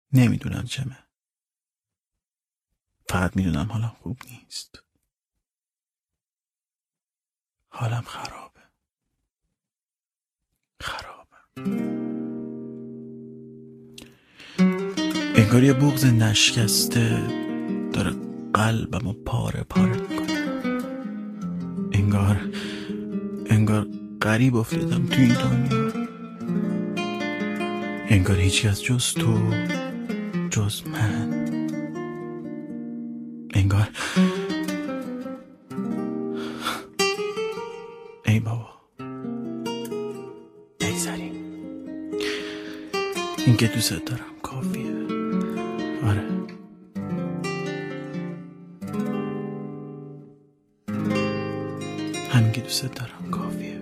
نمیدونم چمه. فقط میدونم حالم خوب نیست. حالم خرابه. انگار یه بغض نشکسته داره قلبمو پاره پاره میکنه. انگار غریب افتادم تو این دنیا. انگار هیچ کس جز تو، جز من. انگار ای بابا بگذاریم. این که دوست دارم کافیه. آره همین که دوست دارم کافیه.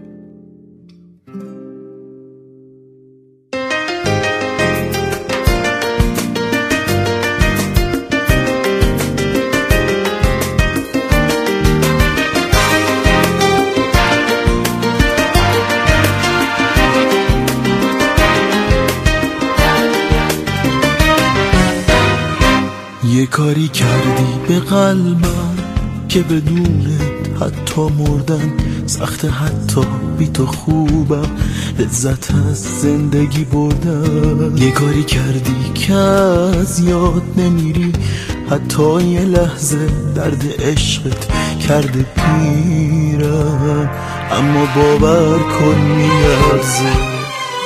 یه کاری کردی به قلبم که بدونت حتی مردن سخت، حتی بی تو خوبم لذت از زندگی بردن. یه کاری کردی که از یاد نمیری، حتی یه لحظه درد عشقت کرده پیرم، اما باور کن میارزه.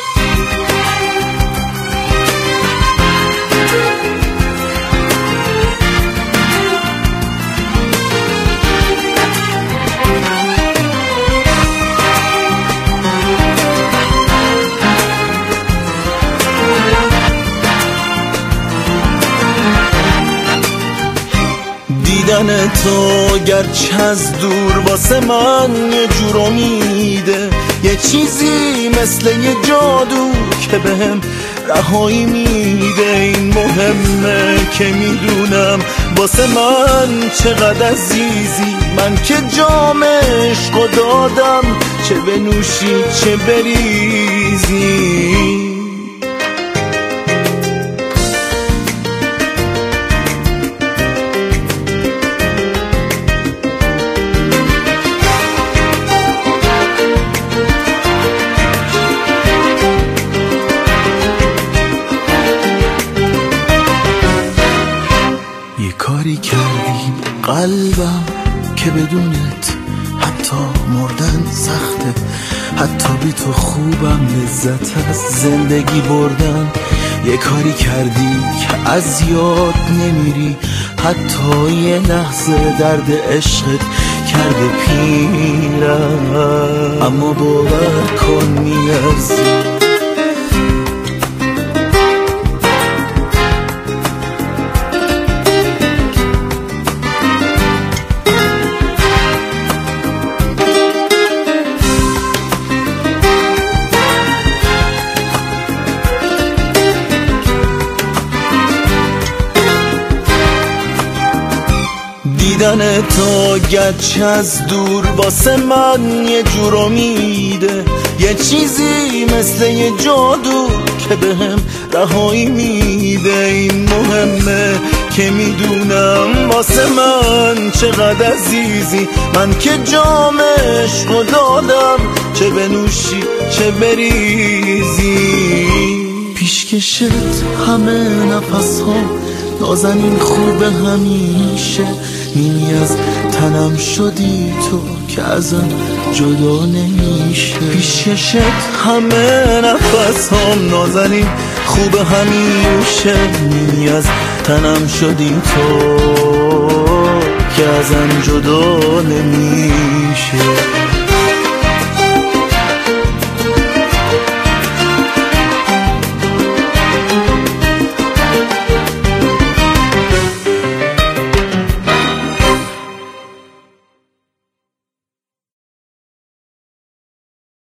دیدن تو گرچه از دور واسه من یه جور امیده، یه چیزی مثل یه جادو که بهم رهایی میده. این مهمه که میدونم واسه من چقدر عزیزی، من که جام عشقو دادم، چه بنوشی چه بریزی. کاری کردی قلبم که بدونت حتی مردن سخته، حتی بی تو خوبم لذت از زندگی بردن. یه کاری کردی که از یاد نمیری، حتی یه لحظه درد عشقت کرده پیرم، اما باور کن میارزی. دیدن تو گرچه از دور واسه من یه جور امیده، یه چیزی مثل یه جادو که بهم رهایی میده. این مهمه که میدونم واسه من چقدر عزیزی، من که جام عشقو دادم، چه بنوشی چه بریزی. پیشکشت همه نفس ها نازنین خوبه همیشه، نیمی از تنم شدی تو که ازم جدا نمیشه. پیشکشت همه نفس هم نازنین خوبه همیشه، نیمی از تنم شدی تو که ازم جدا نمیشه.